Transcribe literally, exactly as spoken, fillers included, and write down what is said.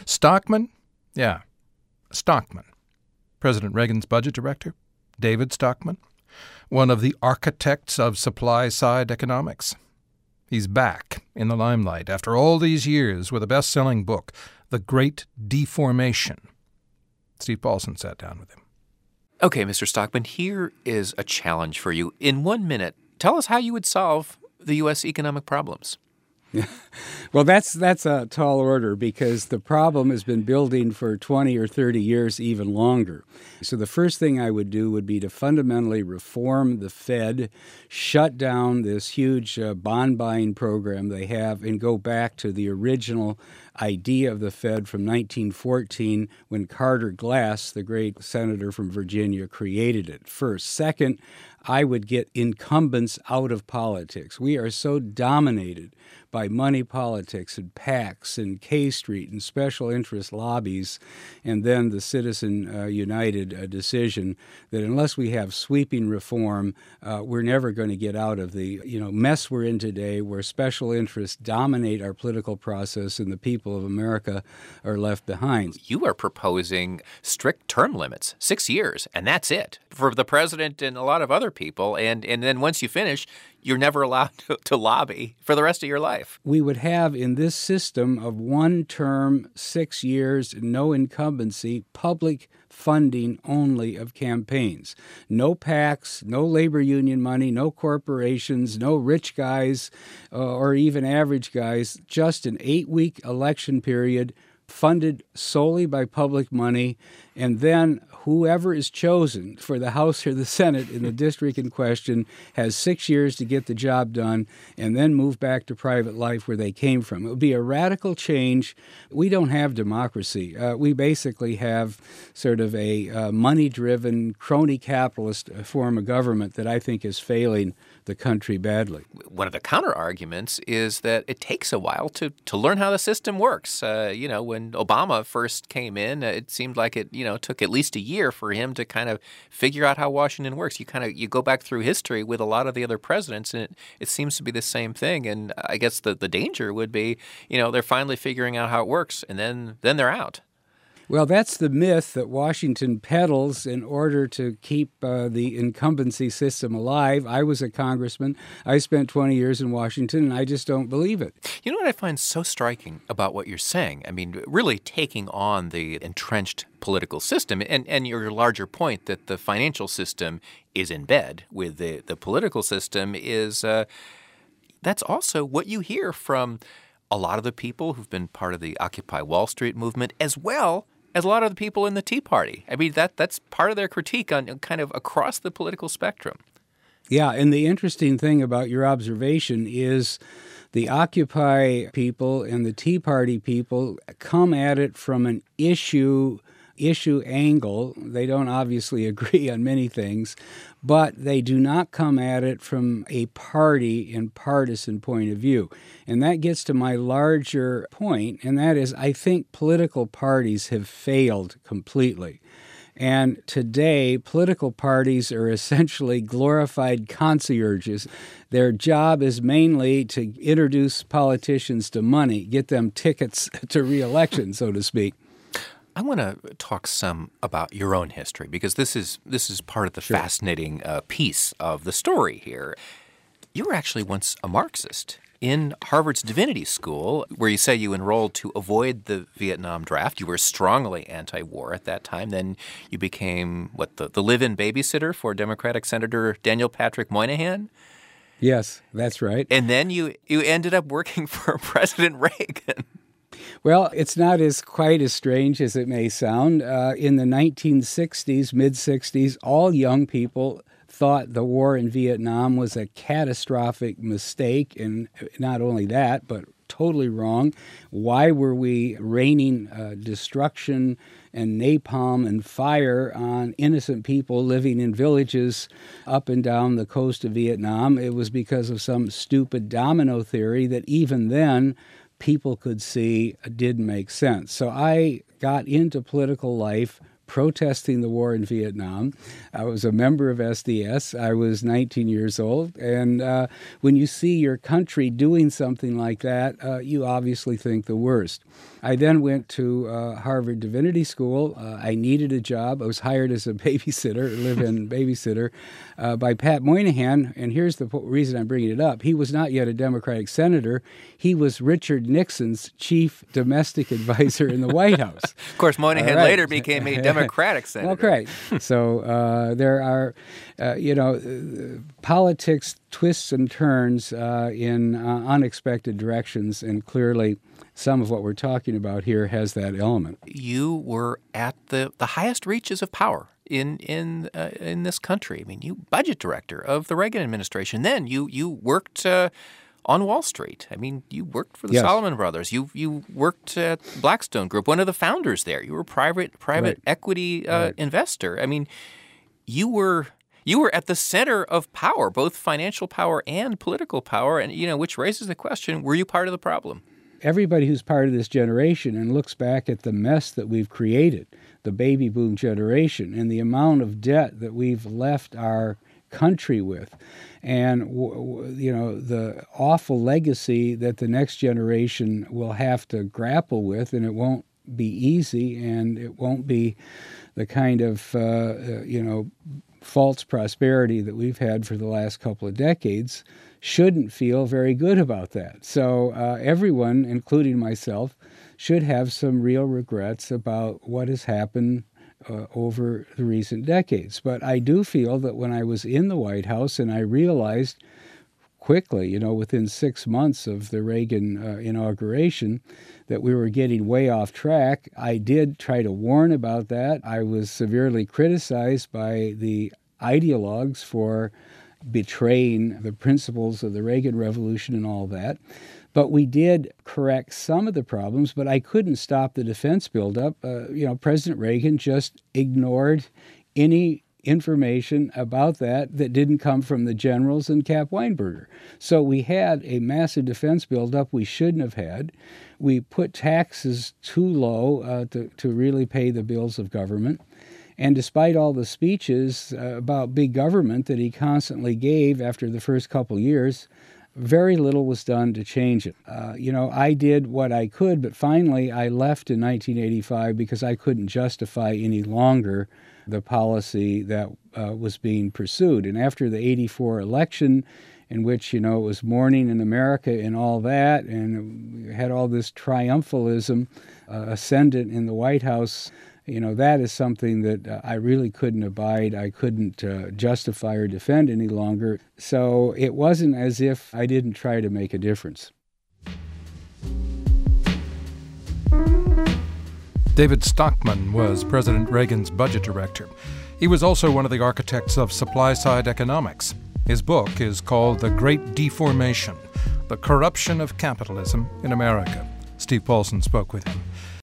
Stockman? Yeah, Stockman. President Reagan's budget director, David Stockman, one of the architects of supply-side economics. He's back in the limelight after all these years with a best-selling book, The Great Deformation. Steve Paulson sat down with him. Okay, Mister Stockman, here is a challenge for you. In one minute, tell us how you would solve the U S economic problems. Well, that's that's a tall order because the problem has been building for twenty or thirty years, even longer. So the first thing I would do would be to fundamentally reform the Fed, shut down this huge uh, bond buying program they have, and go back to the original idea of the Fed from nineteen fourteen when Carter Glass, the great senator from Virginia, created it first. Second, I would get incumbents out of politics. We are so dominated by money politics and PACs and K Street and special interest lobbies, and then the Citizen uh, United uh, decision that unless we have sweeping reform, uh, we're never going to get out of the you know mess we're in today, where special interests dominate our political process and the people of America are left behind. You are proposing strict term limits, six years, and that's it for the president and a lot of other people. And, and then once you finish, you're never allowed to, to lobby for the rest of your life. We would have in this system of one term, six years, no incumbency, public funding only of campaigns. No PACs, no labor union money, no corporations, no rich guys uh, or even average guys, just an eight-week election period funded solely by public money, and then whoever is chosen for the House or the Senate in the district in question has six years to get the job done and then move back to private life where they came from. It would be a radical change. We don't have democracy. Uh, we basically have sort of a uh, money-driven, crony capitalist form of government that I think is failing the country badly. One of the counter-arguments is that it takes a while to, to learn how the system works. Uh, you know, when Obama first came in, it seemed like it, you know, took at least a year for him to kind of figure out how Washington works. You kind of you go back through history with a lot of the other presidents, and it, it seems to be the same thing. And I guess the, the danger would be, you know, they're finally figuring out how it works, and then then they're out. Well, that's the myth that Washington peddles in order to keep uh, the incumbency system alive. I was a congressman. I spent twenty years in Washington, and I just don't believe it. You know what I find so striking about what you're saying? I mean, really taking on the entrenched political system, and, and your larger point that the financial system is in bed with the, the political system is uh, that's also what you hear from a lot of the people who've been part of the Occupy Wall Street movement, as well as a lot of the people in the Tea Party. I mean, that that's part of their critique on kind of across the political spectrum. Yeah, and the interesting thing about your observation is the Occupy people and the Tea Party people come at it from an issue issue angle. They don't obviously agree on many things, but they do not come at it from a party and partisan point of view. And that gets to my larger point, and that is I think political parties have failed completely. And today, political parties are essentially glorified concierges. Their job is mainly to introduce politicians to money, get them tickets to re-election, so to speak. I want to talk some about your own history, because this is this is part of the sure. fascinating uh, piece of the story here. You were actually once a Marxist in Harvard's Divinity School, where you say you enrolled to avoid the Vietnam draft. You were strongly anti-war at that time. Then you became, what, the, the live-in babysitter for Democratic Senator Daniel Patrick Moynihan? Yes, that's right. And then you, you ended up working for President Reagan. Well, it's not as quite as strange as it may sound. Uh, in the nineteen sixties, mid-sixties, all young people thought the war in Vietnam was a catastrophic mistake, and not only that, but totally wrong. Why were we raining uh, destruction and napalm and fire on innocent people living in villages up and down the coast of Vietnam? It was because of some stupid domino theory that even then people could see didn't make sense. So I got into political life protesting the war in Vietnam. I was a member of S D S. I was nineteen years old. And uh, when you see your country doing something like that, uh, you obviously think the worst. I then went to uh, Harvard Divinity School. Uh, I needed a job. I was hired as a babysitter, live-in babysitter, uh, by Pat Moynihan. And here's the po- reason I'm bringing it up. He was not yet a Democratic senator. He was Richard Nixon's chief domestic advisor in the White House. Of course, Moynihan right. later became a Democratic senator. Okay. So uh, there are, uh, you know, uh, politics twists and turns uh, in uh, unexpected directions, and clearly some of what we're talking about here has that element. You were at the, the highest reaches of power in in uh, in this country. I mean, you budget director of the Reagan administration. Then you you worked uh, on Wall Street. I mean, you worked for the Yes. Salomon Brothers. You you worked at Blackstone Group, one of the founders there. You were a private private Right. equity uh, Right. investor. I mean, you were. You were at the center of power, both financial power and political power, and you know, which raises the question: were you part of the problem? Everybody who's part of this generation and looks back at the mess that we've created, the baby boom generation, and the amount of debt that we've left our country with, and w- w- you know, the awful legacy that the next generation will have to grapple with, and it won't be easy, and it won't be the kind of uh, uh, you know false prosperity that we've had for the last couple of decades, shouldn't feel very good about that. So uh, everyone, including myself, should have some real regrets about what has happened uh, over the recent decades. But I do feel that when I was in the White House and I realized quickly, you know, within six months of the Reagan uh, inauguration, that we were getting way off track, I did try to warn about that. I was severely criticized by the ideologues for betraying the principles of the Reagan Revolution and all that. But we did correct some of the problems, but I couldn't stop the defense buildup. Uh, you know, President Reagan just ignored any information about that that didn't come from the generals and Cap Weinberger. So we had a massive defense buildup we shouldn't have had. We put taxes too low uh, to, to really pay the bills of government. And despite all the speeches uh, about big government that he constantly gave after the first couple years, very little was done to change it. Uh, you know, I did what I could, but finally I left in nineteen eighty-five because I couldn't justify any longer the policy that uh, was being pursued. And after the eighty-four election, in which, you know, it was morning in America and all that, and we had all this triumphalism uh, ascendant in the White House, you know, that is something that uh, I really couldn't abide. I couldn't uh, justify or defend any longer. So it wasn't as if I didn't try to make a difference. David Stockman was President Reagan's budget director. He was also one of the architects of supply-side economics. His book is called The Great Deformation: The Corruption of Capitalism in America. Steve Paulson spoke with him.